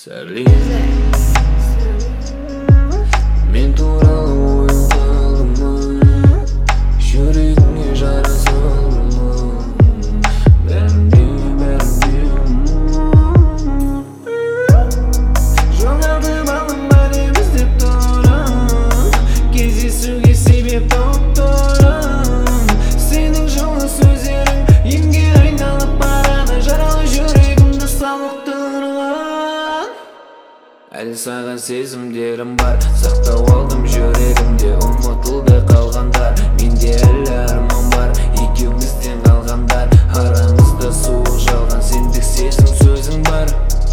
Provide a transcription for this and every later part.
Сәлем, мен туралы ойың қалды ма, жүрегіңе жара салды ма, бәрінде жоғалтып алдым ба деп іздеп тұрам, кездесуге себеп тауып тұрам. Сенің жылы сөздерің емге айналып барады, жаралы жүрегімді сауықтырған. Әлі саған сезімдерім бар, сақтап алдым жүрегімде ұмытылды қалғандар. Менде әлі арман бар, екеумізден қалғандар. Арамызда суық жалған сендік сезім сөзің бар.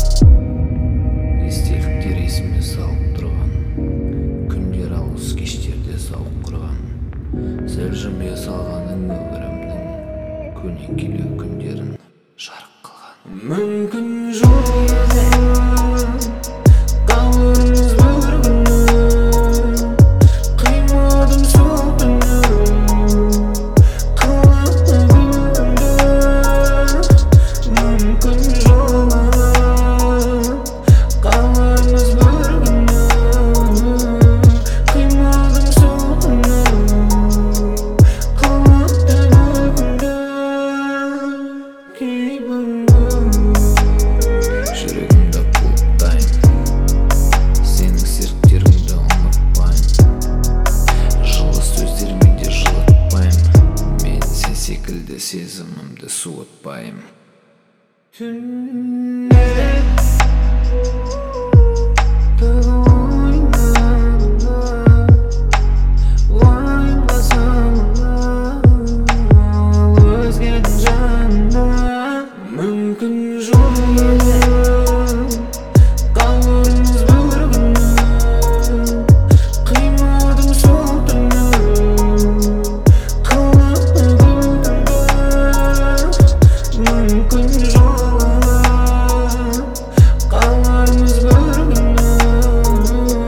Естеліктер есіме салып тұрған, күндер алыс кештерде сауық құрған. Сәл жымия салғаның өмірімнің көлеңкелі күндерін жарық қылған. Мүмкін жоқ қалармыз бір күні, қимадым сол түні, қалады бүгінді. Мүмкін жоқ қалармыз бір күні, қимадым сол түні, қалады бүгінді. Жүрегімді бұлттайын, сенің серіктеріңді ұмытпайын, жылы сөздермен де жылытпайын, мен сен секілді сезімімді суытпайын.